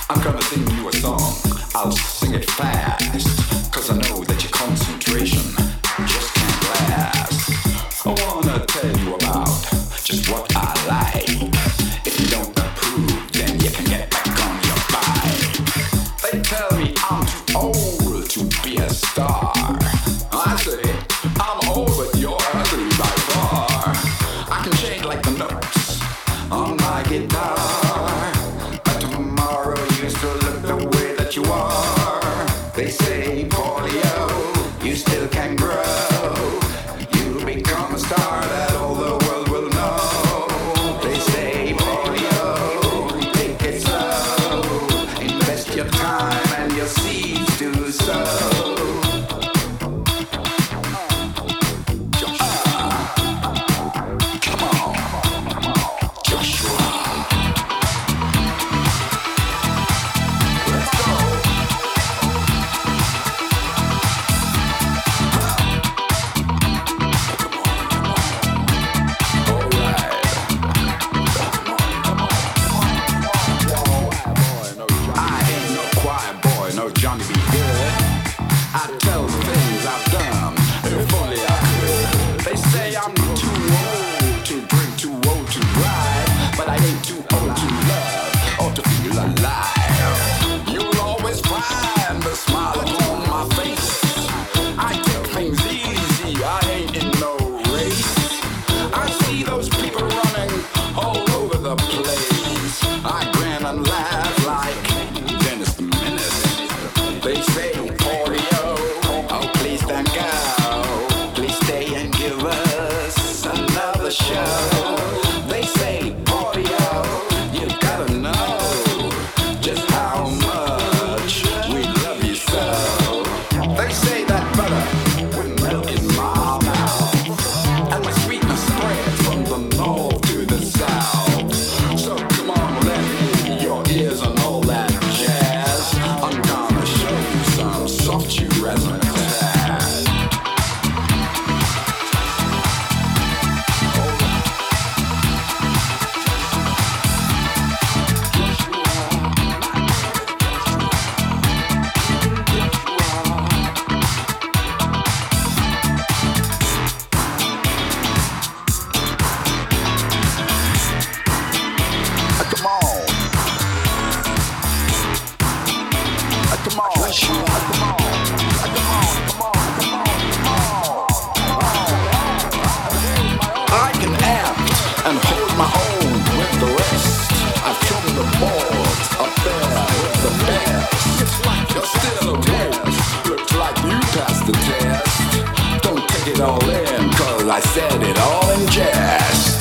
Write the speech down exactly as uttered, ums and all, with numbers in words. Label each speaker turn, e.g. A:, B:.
A: I'm gonna sing you a song. I'll sing it fast, cause I know that your concentration just can't last. I wanna tell you about just what I like. If you don't approve, then you can get back on your bike. They tell me I'm too old to be a star. I say, I'm old, but you're ugly by far. I can change like the notes on my guitar, but tomorrow you still look the way that you are. They say, Paulio, you still can grow. You become a star that all the world will know. They say, Paulio, take it slow. Invest your time and your seeds to sow. Johnny be good. I tell the things I've done, if only I could. They say I'm too old to drink, too old to drive, but I ain't too old to love or to feel alive. You'll always find a smile upon my face. I take things easy, I ain't in no race. I see those people running all over the place. I grin and laugh like Dennis the Menace. They say, Paulio, oh please don't go. Please stay and give us another show. They say, Paulio, you gotta know just how much we love you so. They say that butter would melt in my mouth, and my sweetness spreads from the north to the south. So come on, lend me your ears and all that jazz. I'm gonna show you some soft you resonance. Come on. Come on. Come on. Come on. Come on. Come on. Come on. I can act and hold my own with the rest. I've thrown the balls up there with the best. It's like you're still a test. Looks like you passed the test. Don't take it all in, cause I said it all in jest.